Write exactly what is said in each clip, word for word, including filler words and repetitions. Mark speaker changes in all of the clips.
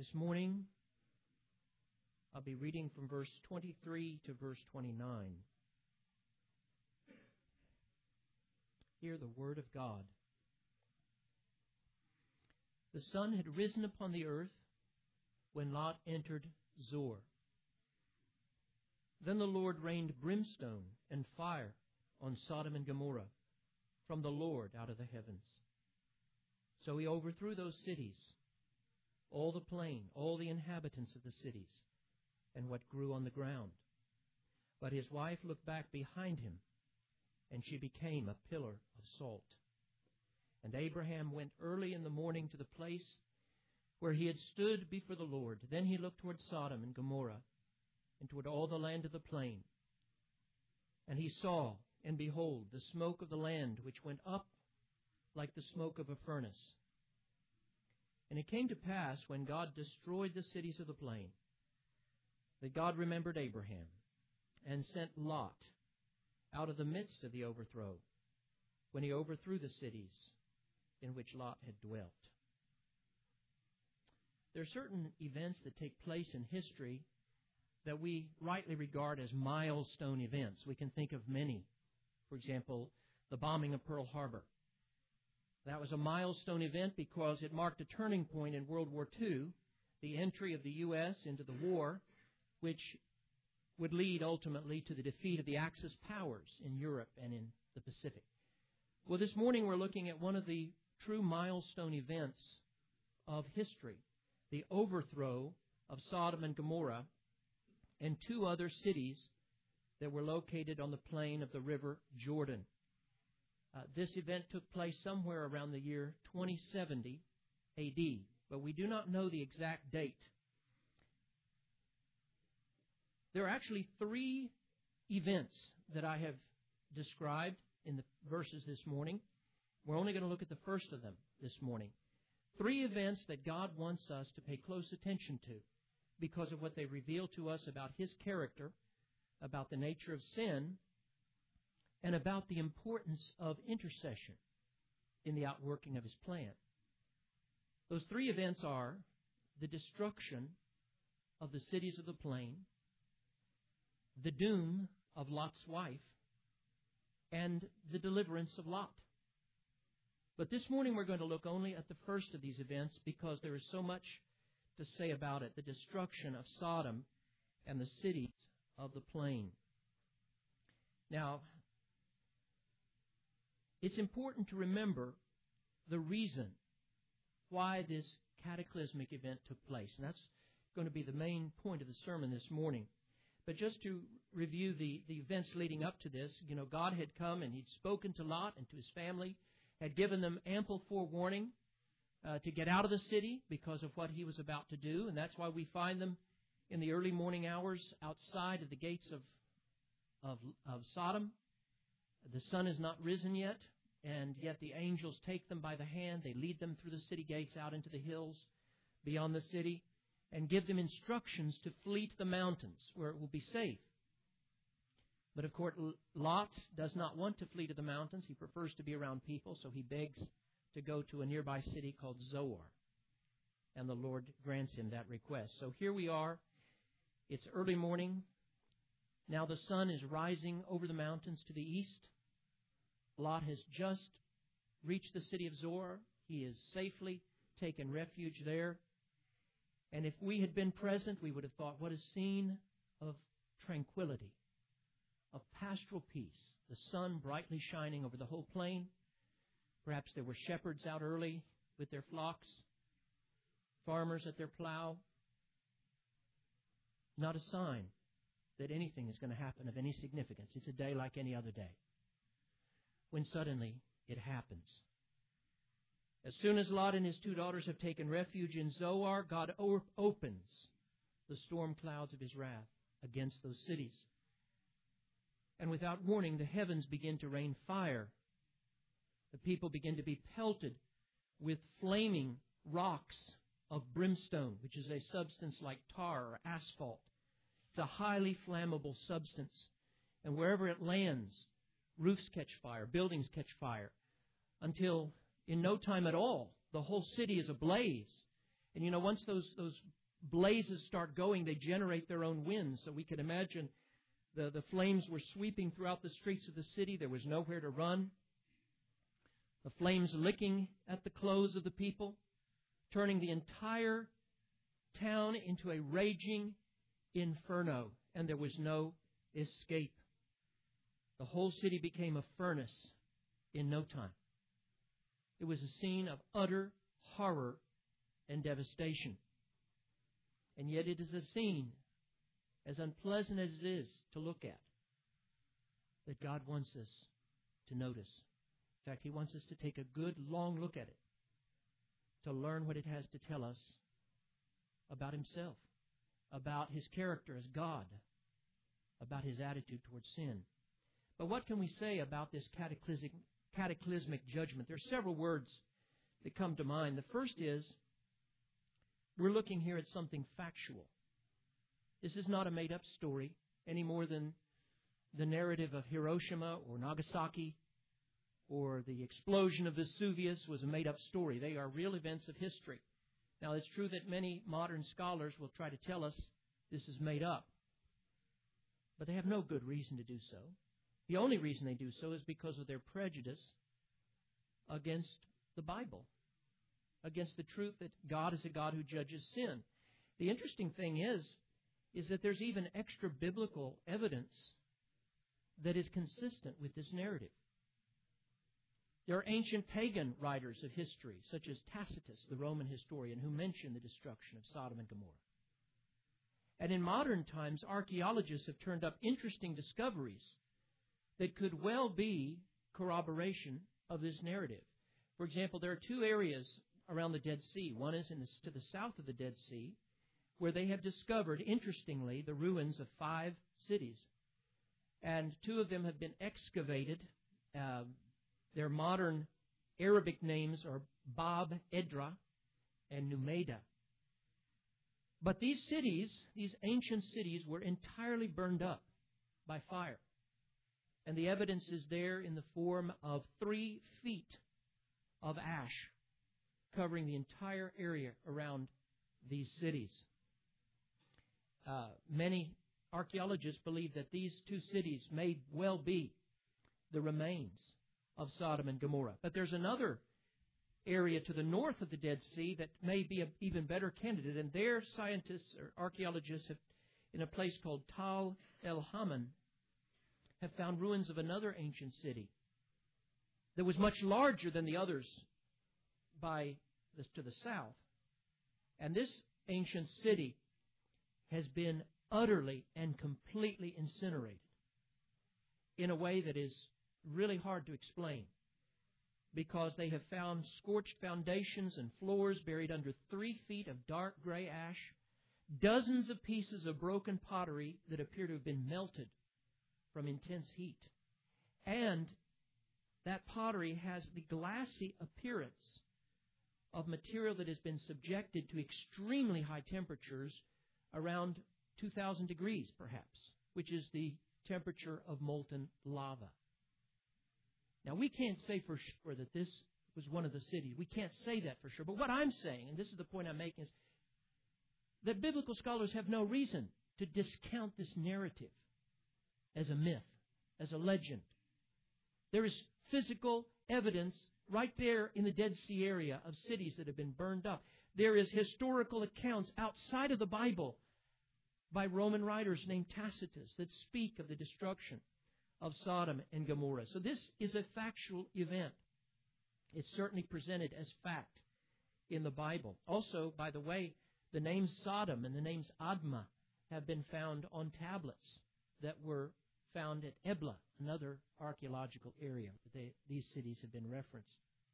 Speaker 1: This morning, I'll be reading from verse twenty-three to verse twenty-nine. Hear the word of God. The sun had risen upon the earth when Lot entered Zoar. Then the Lord rained brimstone and fire on Sodom and Gomorrah from the Lord out of the heavens. So he overthrew those cities, all the plain, all the inhabitants of the cities, and what grew on the ground. But his wife looked back behind him, and she became a pillar of salt. And Abraham went early in the morning to the place where he had stood before the Lord. Then he looked toward Sodom and Gomorrah, and toward all the land of the plain. And he saw, and behold, the smoke of the land which went up like the smoke of a furnace. And it came to pass, when God destroyed the cities of the plain, that God remembered Abraham, and sent Lot out of the midst of the overthrow, when he overthrew the cities in which Lot had dwelt. There are certain events that take place in history that we rightly regard as milestone events. We can think of many. For example, the bombing of Pearl Harbor. That was a milestone event because it marked a turning point in World War Two, the entry of the U S into the war, which would lead ultimately to the defeat of the Axis powers in Europe and in the Pacific. Well, this morning we're looking at one of the true milestone events of history, the overthrow of Sodom and Gomorrah and two other cities that were located on the plain of the river Jordan. Uh, this event took place somewhere around the year twenty seventy A D, but we do not know the exact date. There are actually three events that I have described in the verses this morning. We're only going to look at the first of them this morning. Three events that God wants us to pay close attention to because of what they reveal to us about His character, about the nature of sin, and about the importance of intercession in the outworking of His plan. Those three events are the destruction of the cities of the plain, the doom of Lot's wife, and the deliverance of Lot. But this morning we're going to look only at the first of these events because there is so much to say about it, the destruction of Sodom and the cities of the plain. Now, it's important to remember the reason why this cataclysmic event took place. And that's going to be the main point of the sermon this morning. But just to review the, the events leading up to this, you know, God had come and He'd spoken to Lot and to his family, had given them ample forewarning uh, to get out of the city because of what He was about to do. And that's why we find them in the early morning hours outside of the gates of, of, of Sodom. The sun has not risen yet, and yet the angels take them by the hand. They lead them through the city gates out into the hills beyond the city and give them instructions to flee to the mountains where it will be safe. But of course, Lot does not want to flee to the mountains. He prefers to be around people, so he begs to go to a nearby city called Zoar. And the Lord grants him that request. So here we are. It's early morning. Now the sun is rising over the mountains to the east. Lot has just reached the city of Zoar. He is safely taken refuge there. And if we had been present, we would have thought, what a scene of tranquility, of pastoral peace. The sun brightly shining over the whole plain. Perhaps there were shepherds out early with their flocks, farmers at their plow. Not a sign that anything is going to happen of any significance. It's a day like any other day. When suddenly it happens. As soon as Lot and his two daughters have taken refuge in Zoar, God o- opens the storm clouds of His wrath against those cities. And without warning, the heavens begin to rain fire. The people begin to be pelted with flaming rocks of brimstone, which is a substance like tar or asphalt. It's a highly flammable substance. And wherever it lands, roofs catch fire, buildings catch fire, until in no time at all, the whole city is ablaze. And you know, once those those blazes start going, they generate their own winds. So we can imagine the, the flames were sweeping throughout the streets of the city. There was nowhere to run. The flames licking at the clothes of the people, turning the entire town into a raging inferno, and there was no escape. The whole city became a furnace in no time. It was a scene of utter horror and devastation. And yet it is a scene, as unpleasant as it is to look at, that God wants us to notice. In fact, He wants us to take a good, long look at it, to learn what it has to tell us about Himself, about His character as God, about His attitude towards sin. But what can we say about this cataclysmic, cataclysmic judgment? There are several words that come to mind. The first is, we're looking here at something factual. This is not a made-up story any more than the narrative of Hiroshima or Nagasaki or the explosion of Vesuvius was a made-up story. They are real events of history. Now, it's true that many modern scholars will try to tell us this is made up, but they have no good reason to do so. The only reason they do so is because of their prejudice against the Bible, against the truth that God is a God who judges sin. The interesting thing is, is that there's even extra biblical evidence that is consistent with this narrative. There are ancient pagan writers of history, such as Tacitus, the Roman historian, who mention the destruction of Sodom and Gomorrah. And in modern times, archaeologists have turned up interesting discoveries that could well be corroboration of this narrative. For example, there are two areas around the Dead Sea. One is in the, to the south of the Dead Sea, where they have discovered, interestingly, the ruins of five cities. And two of them have been excavated. Uh, their modern Arabic names are Bab Edra and Numaida. But these cities, these ancient cities, were entirely burned up by fire. And the evidence is there in the form of three feet of ash covering the entire area around these cities. Uh, many archaeologists believe that these two cities may well be the remains of Sodom and Gomorrah. But there's another area to the north of the Dead Sea that may be an even better candidate, and there scientists or archaeologists have, in a place called Tal el Haman, have found ruins of another ancient city that was much larger than the others by this, to the south. And this ancient city has been utterly and completely incinerated in a way that is really hard to explain, because they have found scorched foundations and floors buried under three feet of dark gray ash, dozens of pieces of broken pottery that appear to have been melted from intense heat. And that pottery has the glassy appearance of material that has been subjected to extremely high temperatures, around two thousand degrees perhaps, which is the temperature of molten lava. Now, we can't say for sure that this was one of the cities. We can't say that for sure. But what I'm saying, and this is the point I'm making, is that biblical scholars have no reason to discount this narrative as a myth, as a legend. There is physical evidence right there in the Dead Sea area of cities that have been burned up. There is historical accounts outside of the Bible by Roman writers named Tacitus that speak of the destruction of Sodom and Gomorrah. So this is a factual event. It's certainly presented as fact in the Bible. Also, by the way, the names Sodom and the names Admah have been found on tablets that were found at Ebla, another archaeological area. They, these cities have been referenced.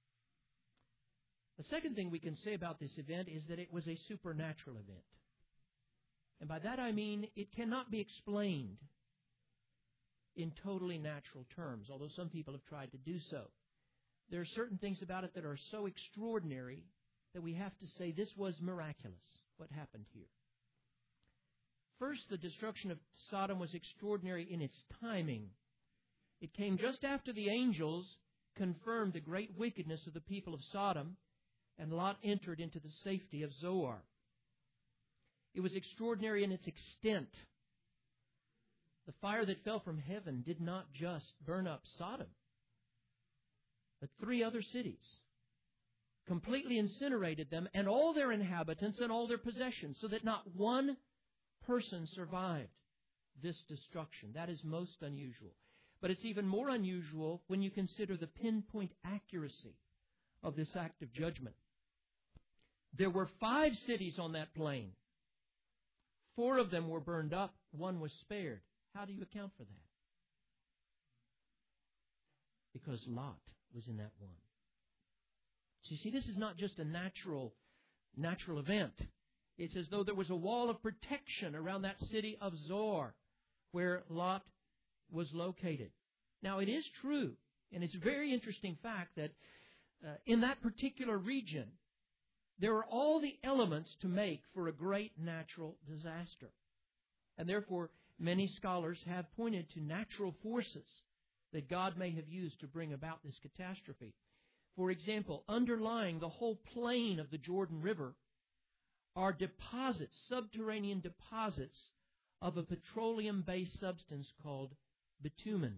Speaker 1: The second thing we can say about this event is that it was a supernatural event. And by that I mean it cannot be explained in totally natural terms, although some people have tried to do so. There are certain things about it that are so extraordinary that we have to say this was miraculous, what happened here. First, the destruction of Sodom was extraordinary in its timing. It came just after the angels confirmed the great wickedness of the people of Sodom, and Lot entered into the safety of Zoar. It was extraordinary in its extent. The fire that fell from heaven did not just burn up Sodom, but three other cities, completely incinerated them and all their inhabitants and all their possessions, so that not one person survived this destruction. That is most unusual. But it's even more unusual when you consider the pinpoint accuracy of this act of judgment. There were five cities on that plain. Four of them were burned up. One was spared. How do you account for that? Because Lot was in that one. So you see, this is not just a natural, natural event. It's as though there was a wall of protection around that city of Zoar, where Lot was located. Now, it is true, and it's a very interesting fact, that uh, in that particular region, there are all the elements to make for a great natural disaster. And therefore, many scholars have pointed to natural forces that God may have used to bring about this catastrophe. For example, underlying the whole plain of the Jordan River are deposits, subterranean deposits of a petroleum-based substance called bitumen,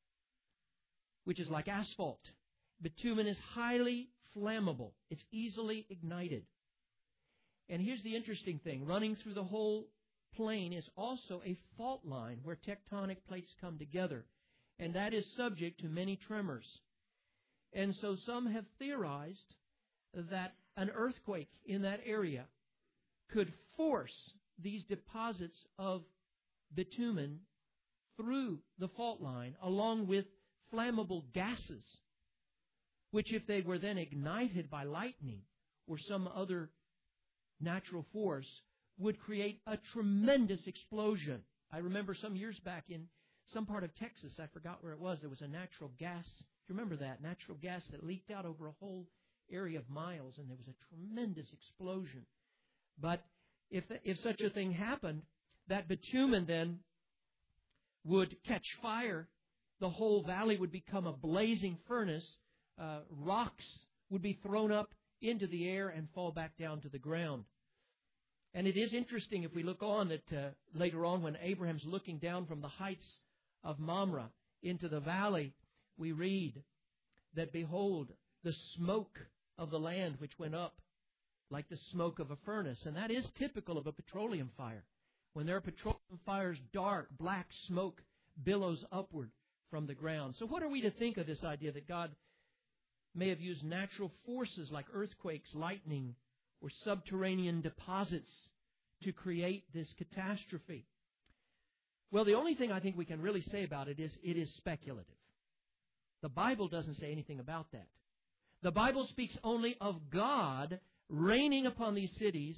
Speaker 1: which is like asphalt. Bitumen is highly flammable. It's easily ignited. And here's the interesting thing. Running through the whole plain is also a fault line where tectonic plates come together, and that is subject to many tremors. And so some have theorized that an earthquake in that area could force these deposits of bitumen through the fault line along with flammable gases, which if they were then ignited by lightning or some other natural force, would create a tremendous explosion. I remember some years back in some part of Texas, I forgot where it was, there was a natural gas. Do you remember that? Natural gas that leaked out over a whole area of miles, and there was a tremendous explosion. But if if such a thing happened, that bitumen then would catch fire. The whole valley would become a blazing furnace. Uh, rocks would be thrown up into the air and fall back down to the ground. And it is interesting if we look on that uh, later on when Abraham's looking down from the heights of Mamre into the valley, we read that, behold, the smoke of the land which went up like the smoke of a furnace. And that is typical of a petroleum fire. When there are petroleum fires, dark, black smoke billows upward from the ground. So what are we to think of this idea that God may have used natural forces like earthquakes, lightning, or subterranean deposits to create this catastrophe? Well, the only thing I think we can really say about it is it is speculative. The Bible doesn't say anything about that. The Bible speaks only of God raining upon these cities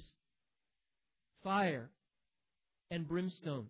Speaker 1: fire and brimstone,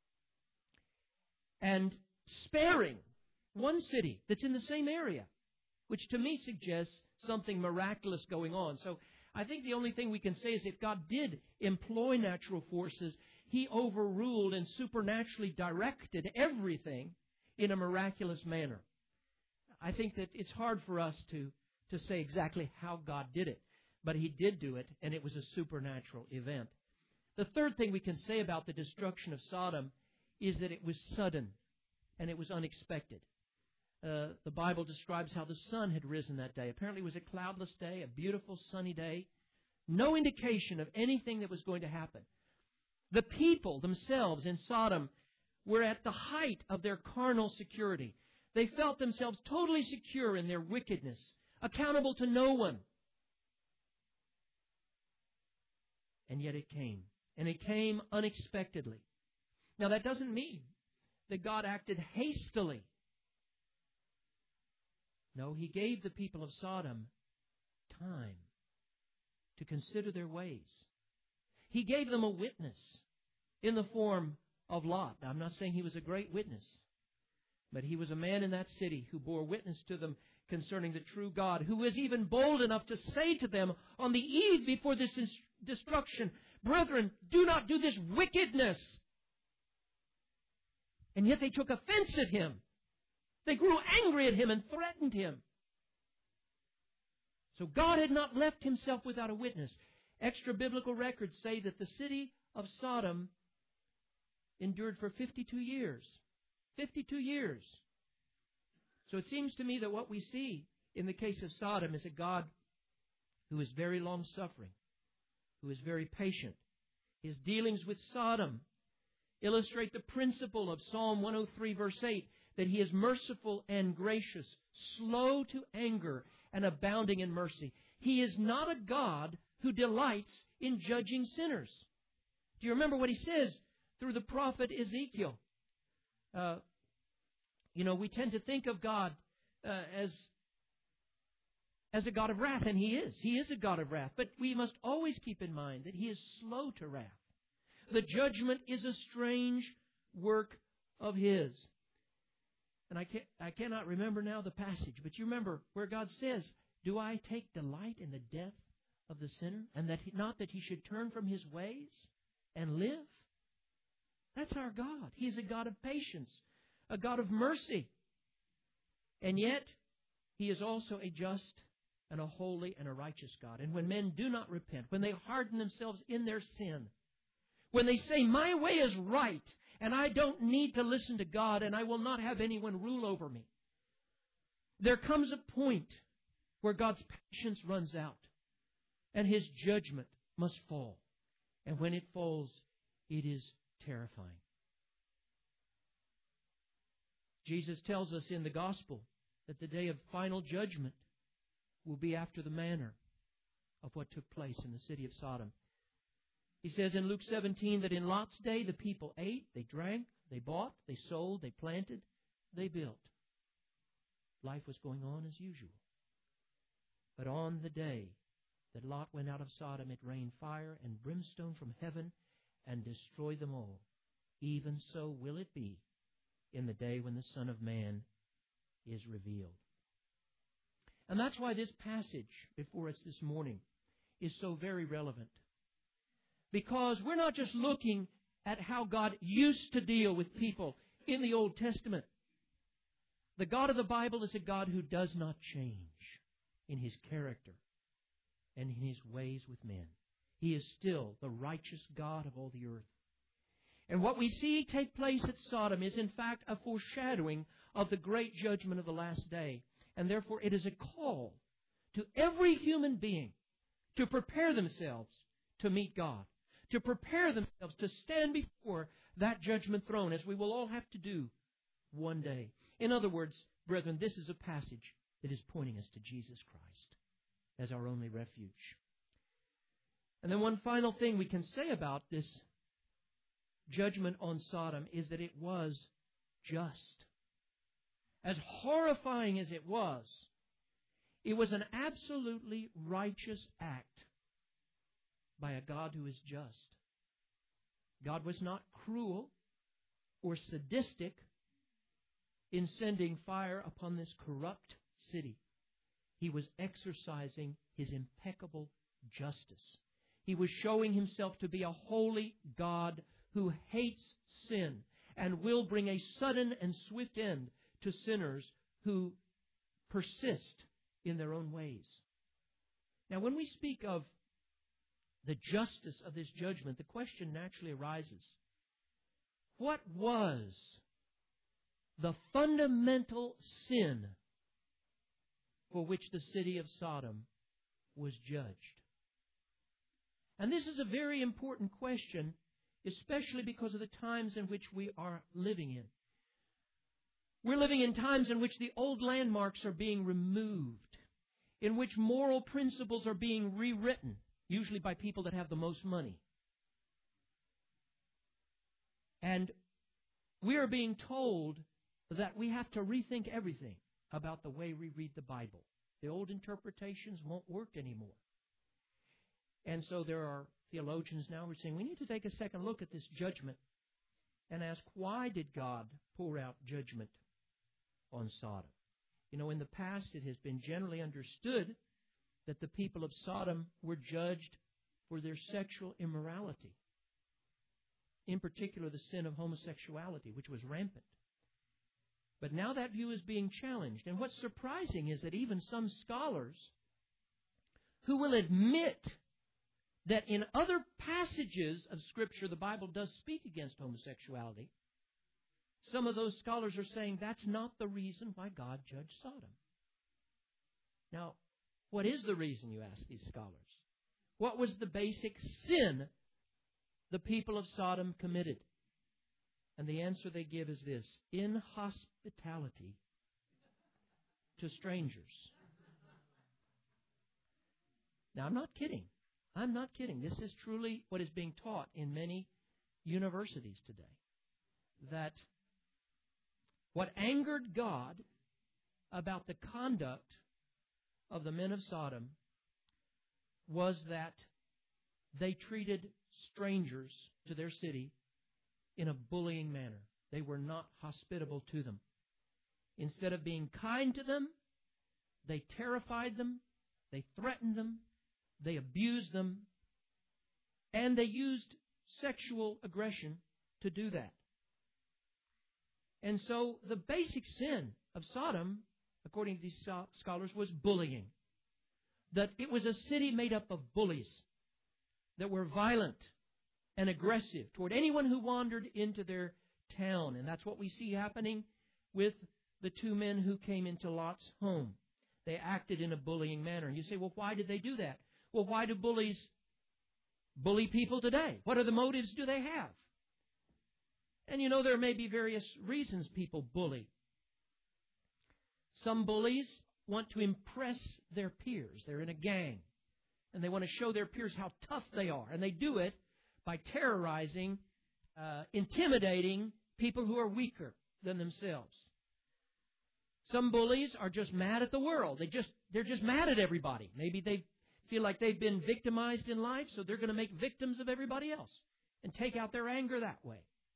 Speaker 1: and sparing one city that's in the same area, which to me suggests something miraculous going on. So I think the only thing we can say is if God did employ natural forces, He overruled and supernaturally directed everything in a miraculous manner. I think that it's hard for us to, to say exactly how God did it, but He did do it, and it was a supernatural event. The third thing we can say about the destruction of Sodom is that it was sudden and it was unexpected. Uh, the Bible describes how the sun had risen that day. Apparently it was a cloudless day, a beautiful sunny day. No indication of anything that was going to happen. The people themselves in Sodom were at the height of their carnal security. They felt themselves totally secure in their wickedness, accountable to no one. And yet it came. And it came unexpectedly. Now that doesn't mean that God acted hastily. No, He gave the people of Sodom time to consider their ways. He gave them a witness in the form of Lot. Now, I'm not saying he was a great witness, but he was a man in that city who bore witness to them concerning the true God, who was even bold enough to say to them on the eve before this destruction, "Brethren, do not do this wickedness." And yet they took offense at him. They grew angry at him and threatened him. So God had not left Himself without a witness. Extra biblical records say that the city of Sodom endured for fifty-two years. fifty-two years. So it seems to me that what we see in the case of Sodom is a God who is very long-suffering, who is very patient. His dealings with Sodom illustrate the principle of Psalm one oh three, verse eight, that He is merciful and gracious, slow to anger, and abounding in mercy. He is not a God who delights in judging sinners. Do you remember what He says through the prophet Ezekiel? Uh, you know, we tend to think of God uh, as, as a God of wrath, and He is. He is a God of wrath. But we must always keep in mind that He is slow to wrath. The judgment is a strange work of His. And I, can't, I cannot remember now the passage, but you remember where God says, "Do I take delight in the death of the sinner, and that he, not that he should turn from his ways and live?" That's our God. He is a God of patience, a God of mercy. And yet, He is also a just and a holy and a righteous God. And when men do not repent, when they harden themselves in their sin, when they say, "My way is right, and I don't need to listen to God, and I will not have anyone rule over me," there comes a point where God's patience runs out, and His judgment must fall. And when it falls, it is terrifying. Jesus tells us in the Gospel that the day of final judgment will be after the manner of what took place in the city of Sodom. He says in Luke seventeen that in Lot's day the people ate, they drank, they bought, they sold, they planted, they built. Life was going on as usual. But on the day that Lot went out of Sodom, it rained fire and brimstone from heaven and destroyed them all. Even so will it be in the day when the Son of Man is revealed. And that's why this passage before us this morning is so very relevant. Because we're not just looking at how God used to deal with people in the Old Testament. The God of the Bible is a God who does not change in His character and in His ways with men. He is still the righteous God of all the earth. And what we see take place at Sodom is in fact a foreshadowing of the great judgment of the last day. And therefore it is a call to every human being to prepare themselves to meet God, to prepare themselves to stand before that judgment throne, as we will all have to do one day. In other words, brethren, this is a passage that is pointing us to Jesus Christ as our only refuge. And then one final thing we can say about this judgment on Sodom is that it was just. As horrifying as it was, it was an absolutely righteous act by a God who is just. God was not cruel or sadistic in sending fire upon this corrupt city. He was exercising His impeccable justice. He was showing Himself to be a holy God who hates sin and will bring a sudden and swift end to sinners who persist in their own ways. Now, when we speak of the justice of this judgment, the question naturally arises: what was the fundamental sin for which the city of Sodom was judged? And this is a very important question, especially because of the times in which we are living in. We're living in times in which the old landmarks are being removed, in which moral principles are being rewritten, usually by people that have the most money. And we are being told that we have to rethink everything about the way we read the Bible. The old interpretations won't work anymore. And so there are theologians now who are saying we need to take a second look at this judgment and ask, why did God pour out judgment on Sodom? You know, in the past it has been generally understood that the people of Sodom were judged for their sexual immorality. In particular, the sin of homosexuality, which was rampant. But now that view is being challenged. And what's surprising is that even some scholars who will admit that in other passages of Scripture the Bible does speak against homosexuality, some of those scholars are saying that's not the reason why God judged Sodom. Now, what is the reason, you ask these scholars? What was the basic sin the people of Sodom committed? And the answer they give is this: inhospitality to strangers. Now, I'm not kidding. I'm not kidding. This is truly what is being taught in many universities today. That what angered God about the conduct of the men of Sodom was that they treated strangers to their city in a bullying manner. They were not hospitable to them. Instead of being kind to them, they terrified them, they threatened them, they abused them, and they used sexual aggression to do that. And so the basic sin of Sodom, according to these scholars, was bullying. That it was a city made up of bullies that were violent and aggressive toward anyone who wandered into their town. And that's what we see happening with the two men who came into Lot's home. They acted in a bullying manner. And you say, well, why did they do that? Well, why do bullies bully people today? What are the motives do they have? And you know, there may be various reasons people bully. Some bullies want to impress their peers. They're in a gang, and they want to show their peers how tough they are. And they do it by terrorizing, uh, intimidating people who are weaker than themselves. Some bullies are just mad at the world. They just, they're just mad at everybody. Maybe they feel like they've been victimized in life, so they're going to make victims of everybody else and take out their anger that way.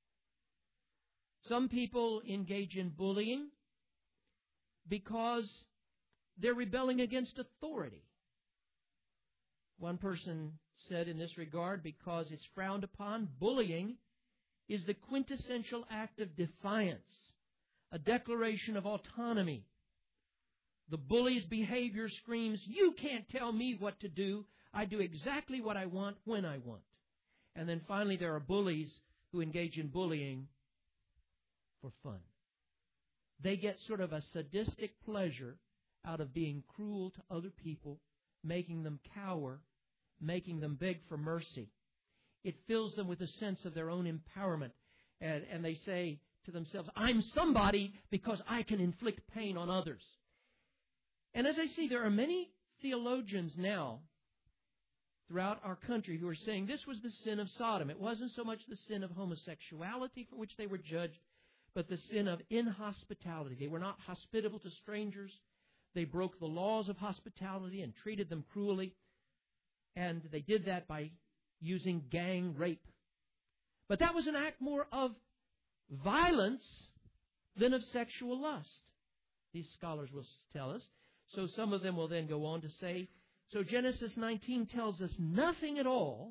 Speaker 1: Some people engage in bullying because they're rebelling against authority. One person said in this regard, because it's frowned upon, bullying is the quintessential act of defiance, a declaration of autonomy. The bully's behavior screams, "You can't tell me what to do. I do exactly what I want when I want." And then finally there are bullies who engage in bullying for fun. They get sort of a sadistic pleasure out of being cruel to other people, making them cower, making them beg for mercy. It fills them with a sense of their own empowerment. And, and they say to themselves, I'm somebody because I can inflict pain on others. And as I see, there are many theologians now throughout our country who are saying this was the sin of Sodom. It wasn't so much the sin of homosexuality for which they were judged, but the sin of inhospitality. They were not hospitable to strangers. They broke the laws of hospitality and treated them cruelly. And they did that by using gang rape. But that was an act more of violence than of sexual lust, these scholars will tell us. So some of them will then go on to say, so Genesis nineteen tells us nothing at all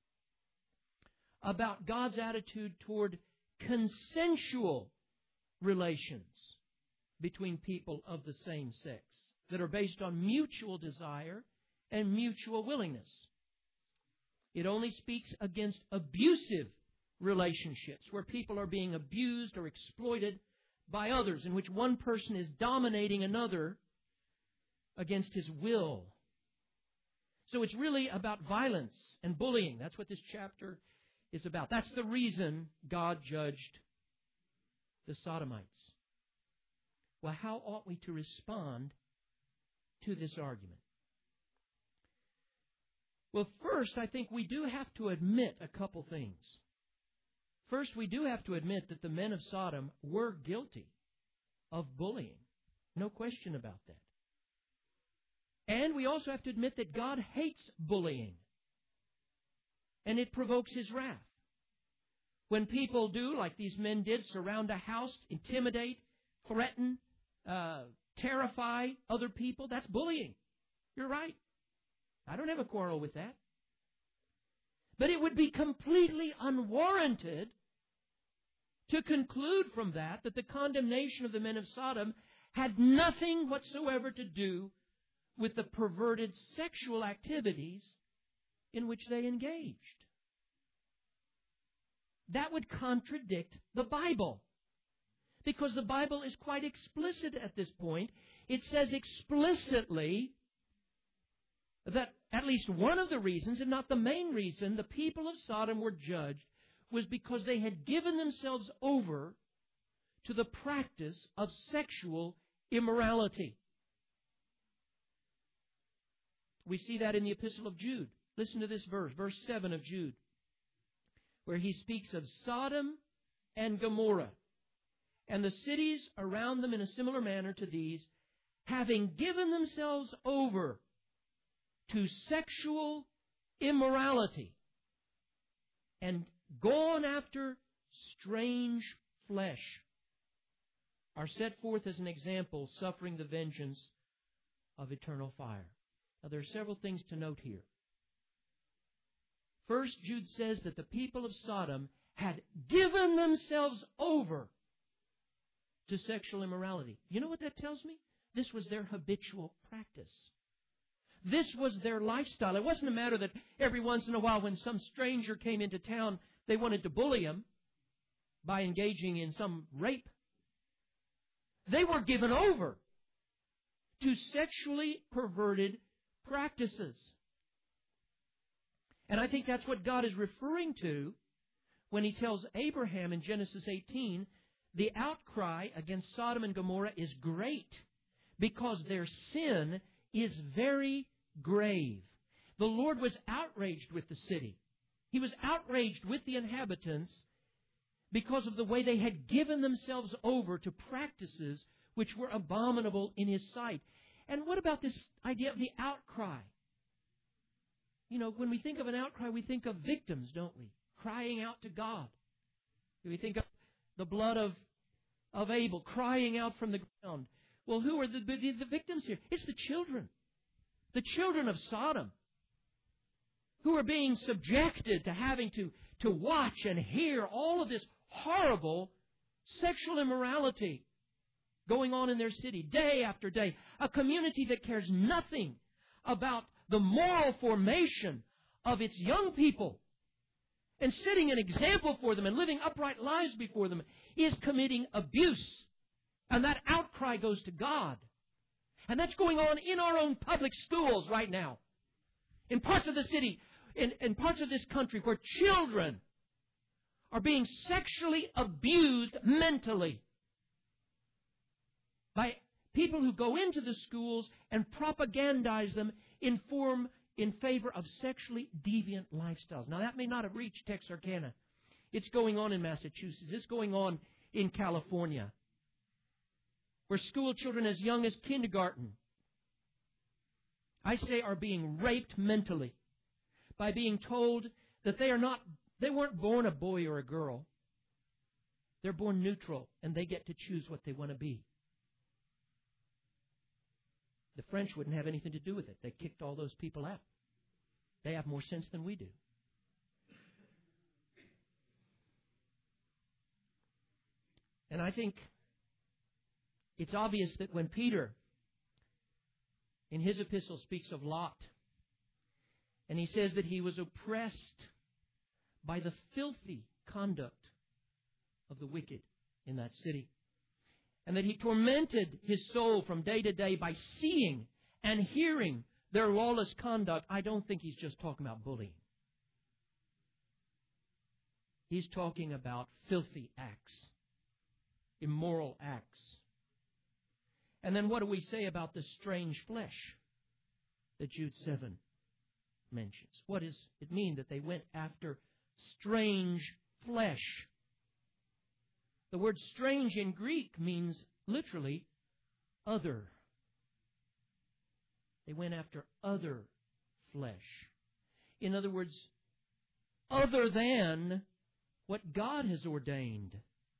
Speaker 1: about God's attitude toward consensual relations between people of the same sex that are based on mutual desire and mutual willingness. It only speaks against abusive relationships where people are being abused or exploited by others, in which one person is dominating another against his will. So it's really about violence and bullying. That's what this chapter is about. That's the reason God judged the Sodomites. Well, how ought we to respond to this argument? Well, first, I think we do have to admit a couple things. First, we do have to admit that the men of Sodom were guilty of bullying. No question about that. And we also have to admit that God hates bullying. And it provokes His wrath. When people do, like these men did, surround a house, intimidate, threaten, uh, terrify other people, that's bullying. You're right. I don't have a quarrel with that. But it would be completely unwarranted to conclude from that that the condemnation of the men of Sodom had nothing whatsoever to do with the perverted sexual activities in which they engaged. That would contradict the Bible, because the Bible is quite explicit at this point. It says explicitly that at least one of the reasons, if not the main reason, the people of Sodom were judged was because they had given themselves over to the practice of sexual immorality. We see that in the Epistle of Jude. Listen to this verse, verse seven of Jude, where he speaks of Sodom and Gomorrah and the cities around them in a similar manner to these, having given themselves over to sexual immorality and gone after strange flesh, are set forth as an example, suffering the vengeance of eternal fire. Now, there are several things to note here. First, Jude says that the people of Sodom had given themselves over to sexual immorality. You know what that tells me? This was their habitual practice. This was their lifestyle. It wasn't a matter that every once in a while when some stranger came into town, they wanted to bully him by engaging in some rape. They were given over to sexually perverted practices. And I think that's what God is referring to when He tells Abraham in Genesis eighteen, the outcry against Sodom and Gomorrah is great because their sin is very grave. The Lord was outraged with the city. He was outraged with the inhabitants because of the way they had given themselves over to practices which were abominable in His sight. And what about this idea of the outcry? You know, when we think of an outcry, we think of victims, don't we? Crying out to God. We think of the blood of, of Abel crying out from the ground. Well, who are the, the, the victims here? It's the children. The children of Sodom, who are being subjected to having to, to watch and hear all of this horrible sexual immorality going on in their city day after day. A community that cares nothing about the moral formation of its young people and setting an example for them and living upright lives before them is committing abuse. And that outcry goes to God. And that's going on in our own public schools right now. In parts of the city, in, in parts of this country where children are being sexually abused mentally by people who go into the schools and propagandize them in form in favor of sexually deviant lifestyles. Now, that may not have reached Texarkana. It's going on in Massachusetts. It's going on in California, where school children as young as kindergarten, I say, are being raped mentally by being told that they are not, they weren't born a boy or a girl. They're born neutral, and they get to choose what they want to be. The French wouldn't have anything to do with it. They kicked all those people out. They have more sense than we do. And I think it's obvious that when Peter, in his epistle, speaks of Lot, and he says that he was oppressed by the filthy conduct of the wicked in that city, and that he tormented his soul from day to day by seeing and hearing their lawless conduct, I don't think he's just talking about bullying. He's talking about filthy acts, immoral acts. And then what do we say about the strange flesh that Jude seven mentions? What does it mean that they went after strange flesh? The word strange in Greek means literally other. They went after other flesh. In other words, other than what God has ordained.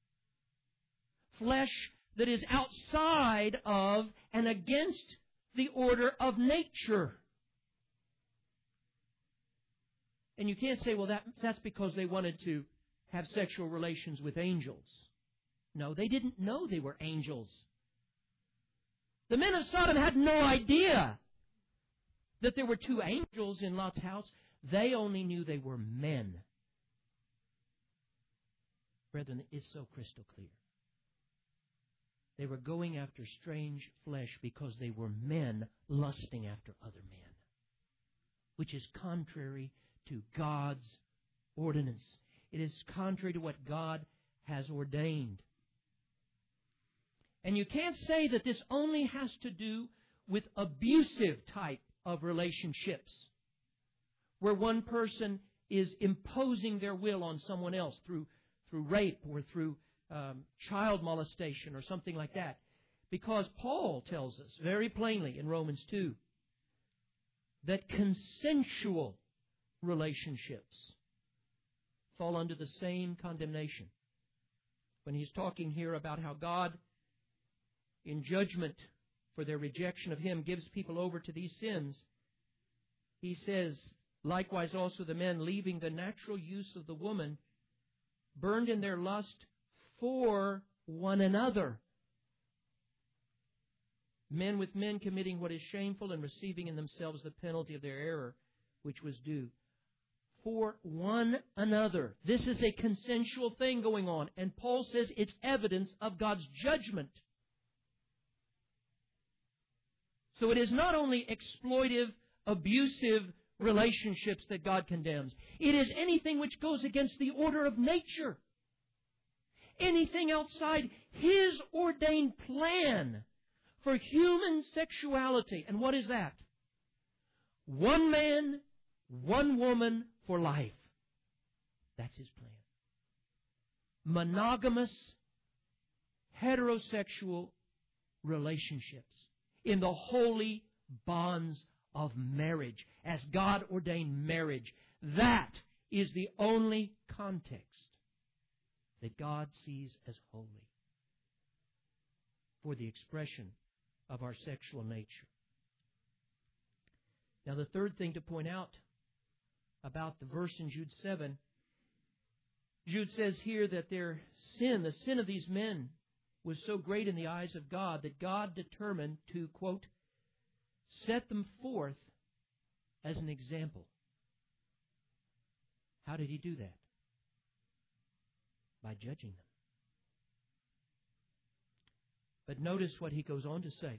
Speaker 1: Flesh that is outside of and against the order of nature. And you can't say, well, that, that's because they wanted to have sexual relations with angels. No, they didn't know they were angels. The men of Sodom had no idea that there were two angels in Lot's house. They only knew they were men. Brethren, it's so crystal clear. They were going after strange flesh because they were men lusting after other men, which is contrary to God's ordinance. It is contrary to what God has ordained. And you can't say that this only has to do with abusive type of relationships, where one person is imposing their will on someone else through, through rape or through um, child molestation or something like that. Because Paul tells us very plainly in Romans two that consensual relationships fall under the same condemnation. When he's talking here about how God, in judgment for their rejection of Him, gives people over to these sins, he says, likewise also the men, leaving the natural use of the woman, burned in their lust for one another. Men with men committing what is shameful and receiving in themselves the penalty of their error, which was due. For one another. This is a consensual thing going on. And Paul says it's evidence of God's judgment. So it is not only exploitive, abusive relationships that God condemns. It is anything which goes against the order of nature. Anything outside His ordained plan for human sexuality. And what is that? One man, one woman for life. That's His plan. Monogamous, heterosexual relationships in the holy bonds of marriage, as God ordained marriage. That is the only context that God sees as holy for the expression of our sexual nature. Now, the third thing to point out about the verse in Jude seven, Jude says here that their sin, the sin of these men, was so great in the eyes of God that God determined to, quote, set them forth as an example. How did He do that? By judging them. But notice what he goes on to say.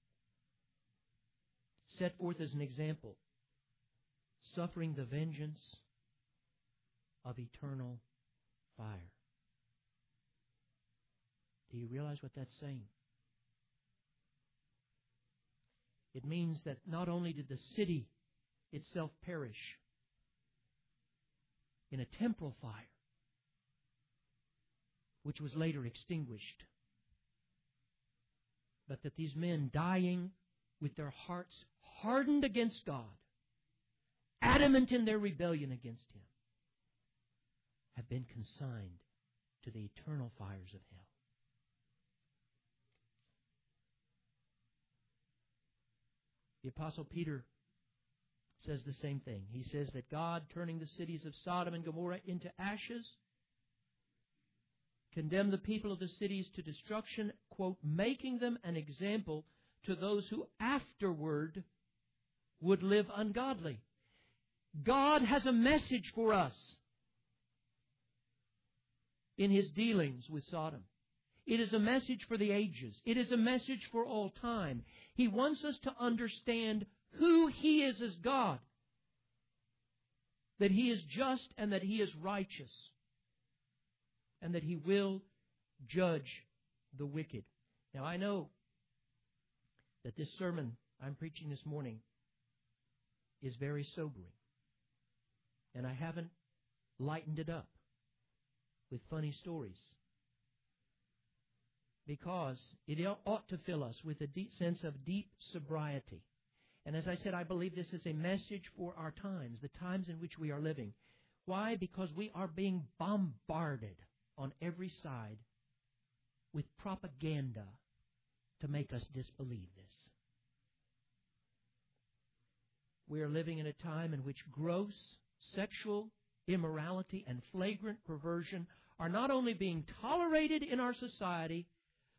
Speaker 1: Set forth as an example, suffering the vengeance of eternal fire. Do you realize what that's saying? It means that not only did the city itself perish in a temporal fire, which was later extinguished, but that these men, dying with their hearts hardened against God, adamant in their rebellion against Him, have been consigned to the eternal fires of hell. The Apostle Peter says the same thing. He says that God, turning the cities of Sodom and Gomorrah into ashes, condemned the people of the cities to destruction, quote, making them an example to those who afterward would live ungodly. God has a message for us in His dealings with Sodom. It is a message for the ages. It is a message for all time. He wants us to understand who He is as God, that He is just and that He is righteous, and that He will judge the wicked. Now, I know that this sermon I'm preaching this morning is very sobering, and I haven't lightened it up with funny stories, because it ought to fill us with a deep sense of deep sobriety. And as I said, I believe this is a message for our times, the times in which we are living. Why? Because we are being bombarded on every side with propaganda to make us disbelieve this. We are living in a time in which gross sexual immorality and flagrant perversion are not only being tolerated in our society,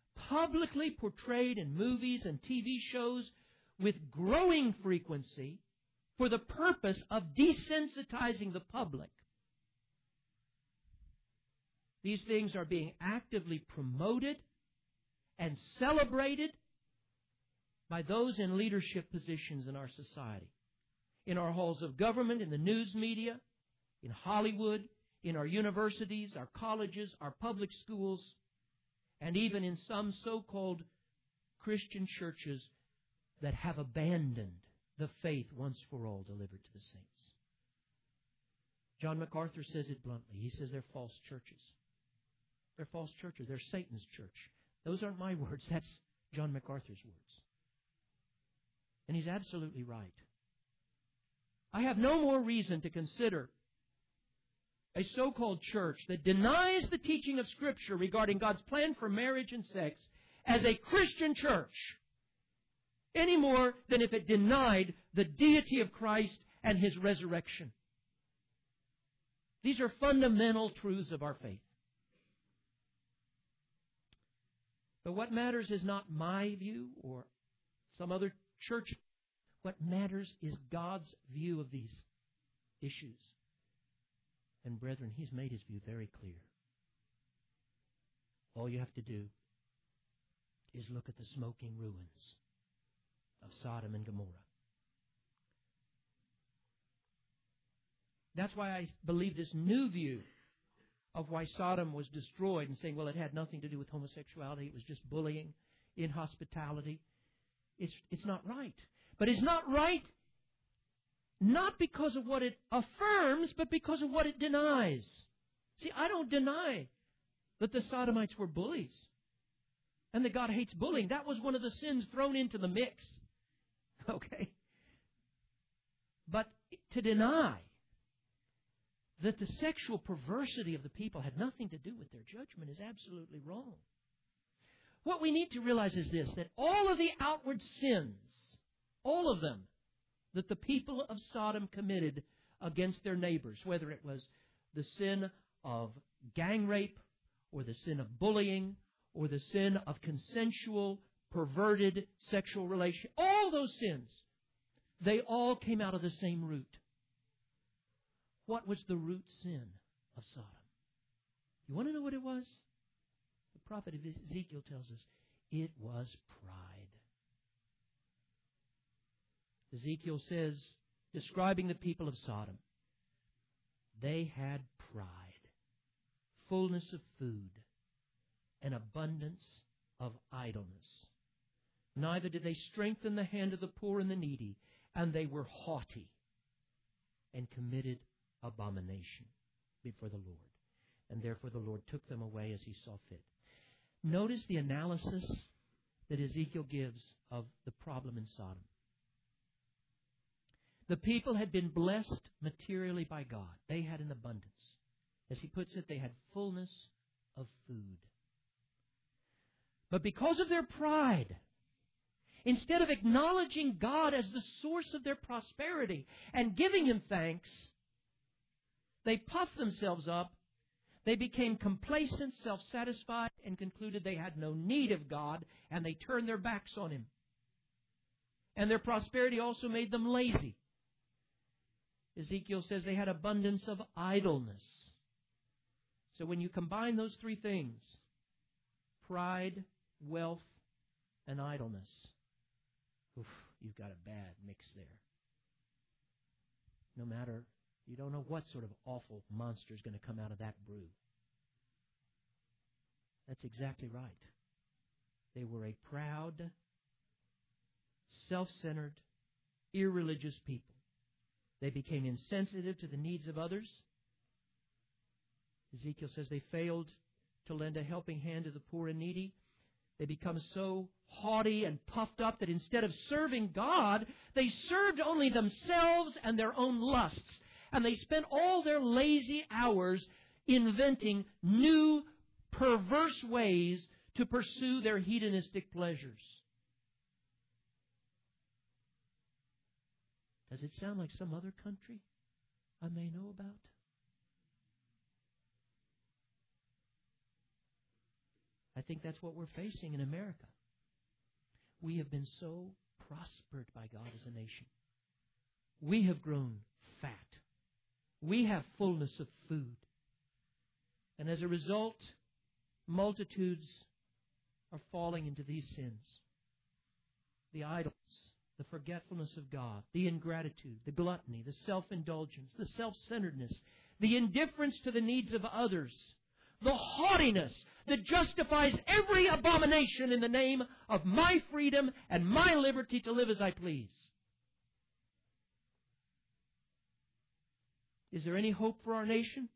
Speaker 1: publicly portrayed in movies and T V shows with growing frequency, for the purpose of desensitizing the public. These things are being actively promoted and celebrated by those in leadership positions in our society, in our halls of government, in the news media, in Hollywood, in our universities, our colleges, our public schools, and even in some so-called Christian churches that have abandoned the faith once for all delivered to the saints. John MacArthur says it bluntly. He says they're false churches. They're false churches. They're Satan's church. Those aren't my words. That's John MacArthur's words. And he's absolutely right. I have no more reason to consider a so-called church that denies the teaching of Scripture regarding God's plan for marriage and sex as a Christian church any more than if it denied the deity of Christ and His resurrection. These are fundamental truths of our faith. But what matters is not my view or some other church. What matters is God's view of these issues. And brethren, He's made His view very clear. All you have to do is look at the smoking ruins of Sodom and Gomorrah. That's why I believe this new view of why Sodom was destroyed and saying, well, it had nothing to do with homosexuality, it was just bullying, inhospitality. It's, it's not right. But it's not right not because of what it affirms, but because of what it denies. See, I don't deny that the Sodomites were bullies and that God hates bullying. That was one of the sins thrown into the mix. Okay? But to deny that the sexual perversity of the people had nothing to do with their judgment is absolutely wrong. What we need to realize is this, that all of the outward sins, all of them, that the people of Sodom committed against their neighbors, whether it was the sin of gang rape or the sin of bullying or the sin of consensual, perverted sexual relation, all those sins, they all came out of the same root. What was the root sin of Sodom? You want to know what it was? The prophet Ezekiel tells us it was pride. Ezekiel says, describing the people of Sodom, they had pride, fullness of food, and abundance of idleness. Neither did they strengthen the hand of the poor and the needy, and they were haughty and committed abomination before the Lord. And therefore the Lord took them away as He saw fit. Notice the analysis that Ezekiel gives of the problem in Sodom. The people had been blessed materially by God. They had an abundance. As he puts it, they had fullness of food. But because of their pride, instead of acknowledging God as the source of their prosperity and giving Him thanks, they puffed themselves up. They became complacent, self-satisfied, and concluded they had no need of God, and they turned their backs on Him. And their prosperity also made them lazy. Ezekiel says they had abundance of idleness. So when you combine those three things, pride, wealth, and idleness, oof, you've got a bad mix there. No matter, you don't know what sort of awful monster is going to come out of that brew. That's exactly right. They were a proud, self-centered, irreligious people. They became insensitive to the needs of others. Ezekiel says they failed to lend a helping hand to the poor and needy. They become so haughty and puffed up that instead of serving God, they served only themselves and their own lusts. And they spent all their lazy hours inventing new, perverse ways to pursue their hedonistic pleasures. Does it sound like some other country I may know about? I think that's what we're facing in America. We have been so prospered by God as a nation. we have grown fat. We have fullness of food. And as a result, multitudes are falling into these sins. The idols, the forgetfulness of God, the ingratitude, the gluttony, the self-indulgence, the self-centeredness, the indifference to the needs of others, the haughtiness that justifies every abomination in the name of my freedom and my liberty to live as I please. Is there any hope for our nation?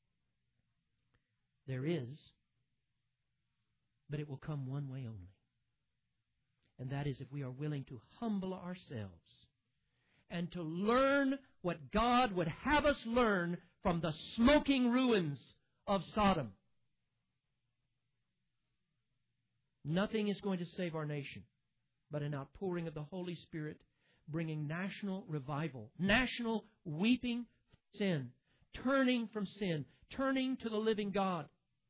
Speaker 1: There is, but it will come one way only. And that is if we are willing to humble ourselves and to learn what God would have us learn from the smoking ruins of Sodom. Nothing is going to save our nation but an outpouring of the Holy Spirit, bringing national revival, national weeping from sin, turning from sin, turning to the living God.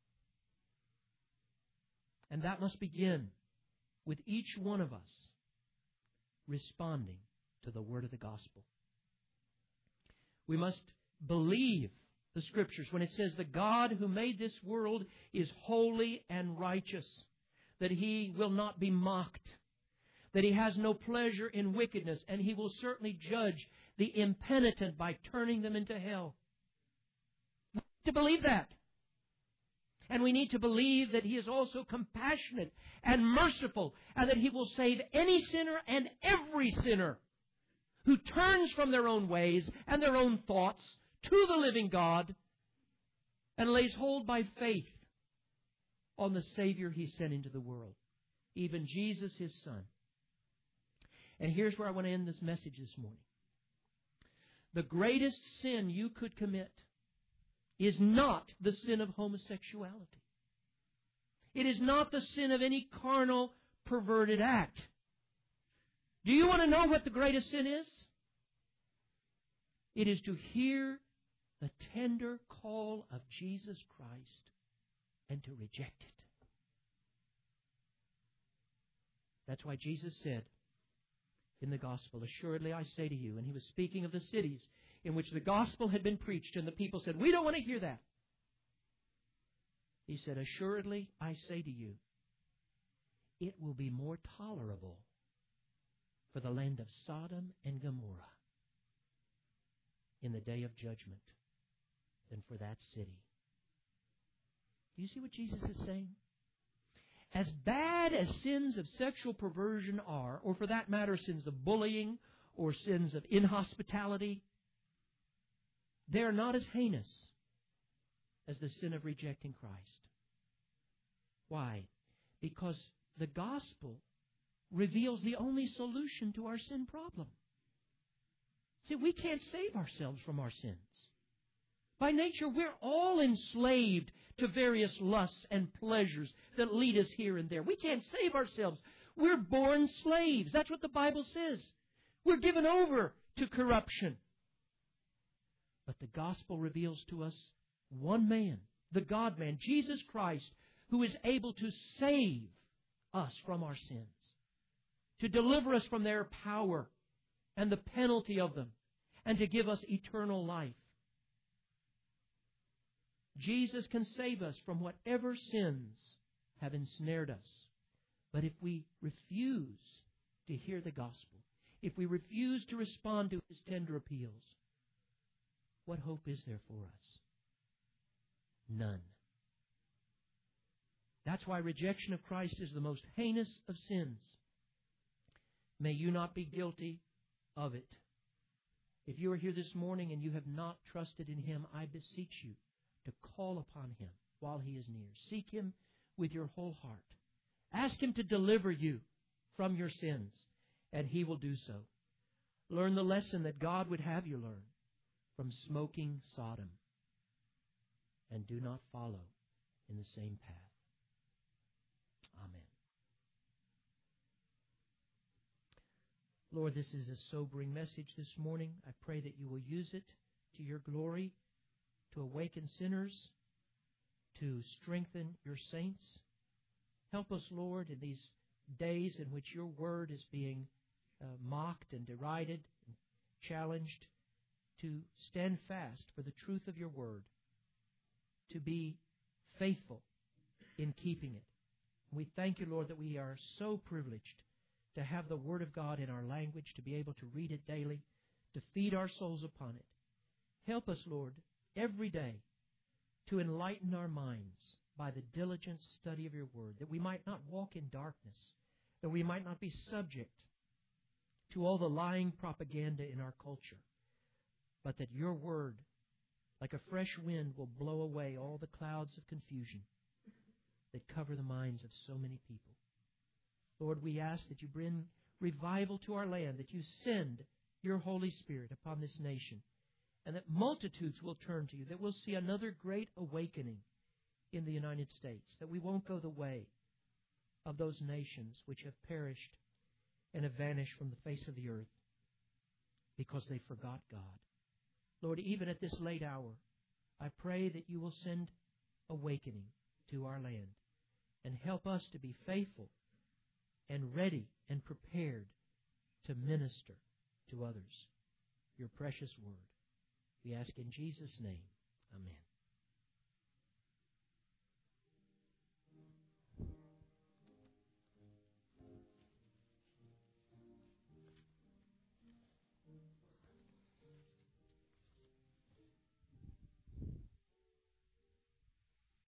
Speaker 1: And that must begin with each one of us responding to the word of the gospel. We must believe the Scriptures when it says the God who made this world is holy and righteous, that He will not be mocked, that He has no pleasure in wickedness, and He will certainly judge the impenitent by turning them into hell. We need to believe that. And we need to believe that He is also compassionate and merciful, and that He will save any sinner and every sinner who turns from their own ways and their own thoughts to the living God and lays hold by faith on the Savior He sent into the world, even Jesus, His Son. And here's where I want to end this message this morning. The greatest sin you could commit is not the sin of homosexuality. It is not the sin of any carnal, perverted act. Do you want to know what the greatest sin is? It is to hear the tender call of Jesus Christ and to reject it. That's why Jesus said in the gospel, assuredly I say to you, and He was speaking of the cities in which the gospel had been preached, and the people said, we don't want to hear that. He said, assuredly I say to you, it will be more tolerable for the land of Sodom and Gomorrah in the day of judgment than for that city. Do you see what Jesus is saying? As bad as sins of sexual perversion are, or for that matter, sins of bullying or sins of inhospitality, they are not as heinous as the sin of rejecting Christ. Why? Because the gospel reveals the only solution to our sin problem. See, we can't save ourselves from our sins. By nature, we're all enslaved to various lusts and pleasures that lead us here and there. We can't save ourselves. We're born slaves. That's what the Bible says. We're given over to corruption. But the gospel reveals to us one man, the God-man, Jesus Christ, who is able to save us from our sins, to deliver us from their power and the penalty of them, and to give us eternal life. Jesus can save us from whatever sins have ensnared us. But if we refuse to hear the gospel, if we refuse to respond to His tender appeals, what hope is there for us? None. That's why rejection of Christ is the most heinous of sins. May you not be guilty of it. If you are here this morning and you have not trusted in Him, I beseech you to call upon Him while He is near. Seek Him with your whole heart. Ask Him to deliver you from your sins, and He will do so. Learn the lesson that God would have you learn from smoking Sodom, and do not follow in the same path. Amen. Lord, this is a sobering message this morning. I pray that you will use it to your glory, to awaken sinners, to strengthen your saints. Help us, Lord, in these days in which your word is being uh, mocked and derided, challenged to stand fast for the truth of your word, to be faithful in keeping it. We thank you, Lord, that we are so privileged to have the Word of God in our language, to be able to read it daily, to feed our souls upon it. Help us, Lord, every day to enlighten our minds by the diligent study of your Word, that we might not walk in darkness, that we might not be subject to all the lying propaganda in our culture, but that your Word, like a fresh wind, will blow away all the clouds of confusion that cover the minds of so many people. Lord, we ask that you bring revival to our land, that you send your Holy Spirit upon this nation, and that multitudes will turn to you, that we'll see another great awakening in the United States, that we won't go the way of those nations which have perished and have vanished from the face of the earth because they forgot God. Lord, even at this late hour, I pray that you will send awakening to our land and help us to be faithful and ready and prepared to minister to others your precious word. We ask in Jesus' name. Amen.